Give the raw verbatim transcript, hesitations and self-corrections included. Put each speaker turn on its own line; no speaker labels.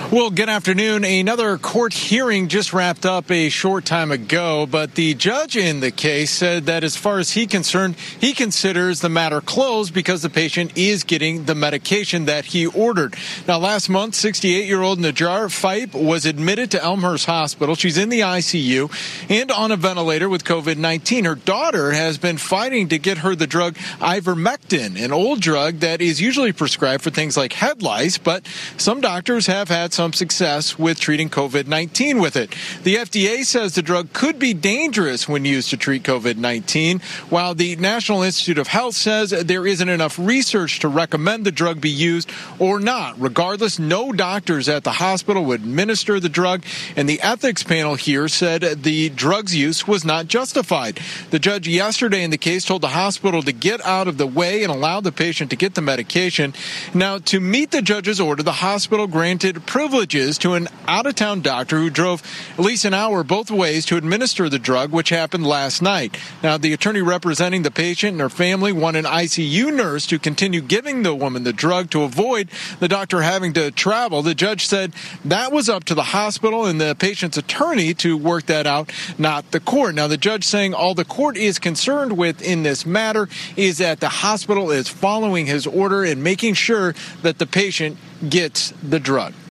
Well, good afternoon. Another court hearing just wrapped up a short time ago, but the judge in the case said that as far as he's concerned, he considers the matter closed because the patient is getting the medication that he ordered. Now, last month, sixty-eight-year-old Najar Fipe was admitted to Elmhurst Hospital. She's in the I C U and on a ventilator with COVID nineteen. Her daughter has been fighting to get her the drug ivermectin, an old drug that is usually prescribed for things like head lice, but some doctors have had some success with treating COVID nineteen with it. The F D A says the drug could be dangerous when used to treat COVID nineteen, while the National Institute of Health says there isn't enough research to recommend the drug be used or not. Regardless, no doctors at the hospital would administer the drug, and the ethics panel here said the drug's use was not justified. The judge yesterday in the case told the hospital to get out of the way and allow the patient to get the medication. Now, to meet the judge's order, the hospital granted privileges to an out-of-town doctor who drove at least an hour both ways to administer the drug, which happened last night. Now, the attorney representing the patient and her family want an I C U nurse to continue giving the woman the drug to avoid the doctor having to travel. The judge said that was up to the hospital and the patient's attorney to work that out, not the court. Now, the judge saying all the court is concerned with in this matter is that the hospital is following his order and making sure that the patient gets the drug.